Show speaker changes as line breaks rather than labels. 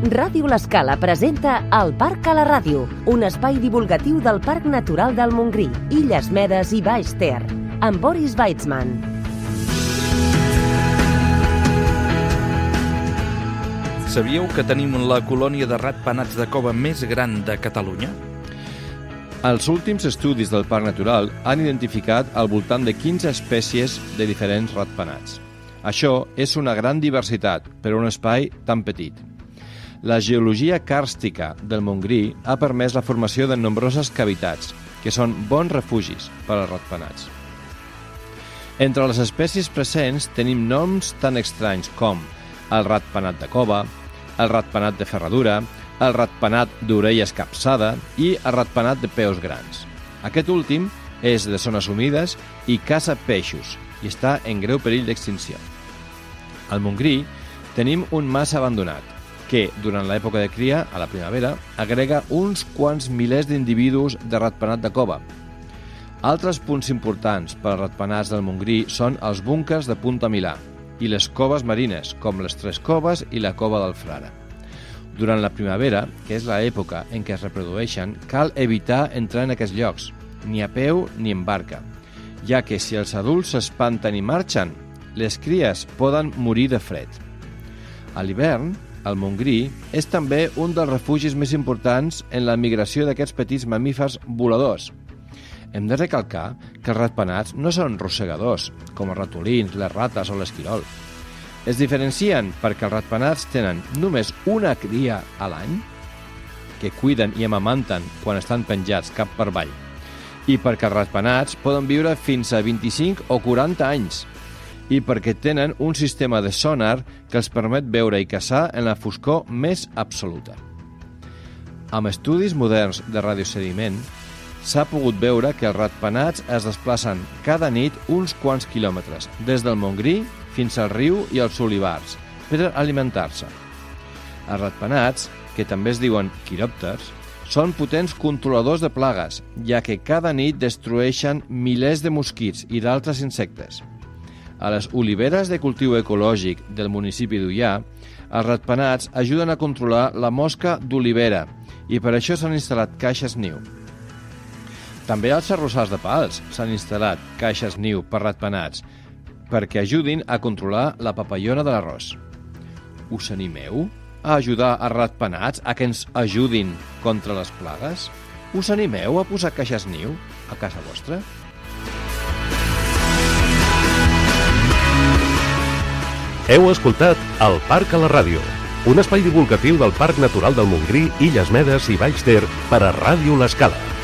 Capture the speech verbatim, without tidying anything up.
Ràdio L'Escala presenta El Parc a la Ràdio, un espai divulgatiu del Parc Natural del Montgrí, Illes Medes i Baix Ter, amb Boris Weitzman.
Sabíeu que tenim la colònia de ratpenats de cova més gran de Catalunya?
Els últims estudis del Parc Natural han identificat al voltant de quinze espècies de diferents ratpenats. Això és una gran diversitat per a un espai tan petit. La geologia càrstica del Montgrí ha permès la formació de nombroses cavitats, que són bons refugis per als ratpenats. Entre les espècies presents tenim noms tan estranys com el ratpenat de cova, el ratpenat de ferradura, el ratpenat d'orella escapçada i el ratpenat de peus grans. Aquest últim és de zones humides i caça peixos i està en greu perill d'extinció. Al Montgrí tenim un mas abandonat que, durant l'època de cria, a la primavera, agrega uns quants milers d'individus de ratpenat de cova. Altres punts importants per als ratpenats del Montgrí són els búnquers de Punta Milà i les coves marines, com les Tres Coves i la Cova del Frare. Durant la primavera, que és l'època en què es reprodueixen, cal evitar entrar en aquests llocs, ni a peu ni en barca, ja que si els adults s'espanten i marxen, les cries poden morir de fred. A l'hivern, el Montgrí és també un dels refugis més importants en la migració d'aquests petits mamífers voladors. Hem de recalcar que els ratpenats no són rosegadors, com els ratolins, les rates o l'esquirol. Es diferencien perquè els ratpenats tenen només una cria a l'any, que cuiden i amamanten quan estan penjats cap per avall, i perquè els ratpenats poden viure fins a vint-i-cinc o quaranta anys, i perquè tenen un sistema de sonar que els permet veure i caçar en la foscor més absoluta. Amb estudis moderns de radiosediment, s'ha pogut veure que els ratpenats es desplacen cada nit uns quants quilòmetres, des del Montgrí fins al riu i als olivars, per alimentar-se. Els ratpenats, que també es diuen quiròpters, són potents controladors de plagues, ja que cada nit destrueixen milers de mosquits i d'altres insectes. A les oliveres de cultiu ecològic del municipi d'Ullà, els ratpenats ajuden a controlar la mosca d'olivera i per això s'han instal·lat caixes niu. També als arrossars de Pals s'han instal·lat caixes niu per ratpenats perquè ajudin a controlar la papallona de l'arròs. Us animeu a ajudar a ratpenats a que ens ajudin contra les plagues? Us animeu a posar caixes niu a casa vostra?
Heu escoltat El Parc a la Ràdio, un espai divulgatiu del Parc Natural del Montgrí, Illes Medes i Baix Ter per a Ràdio L'Escala.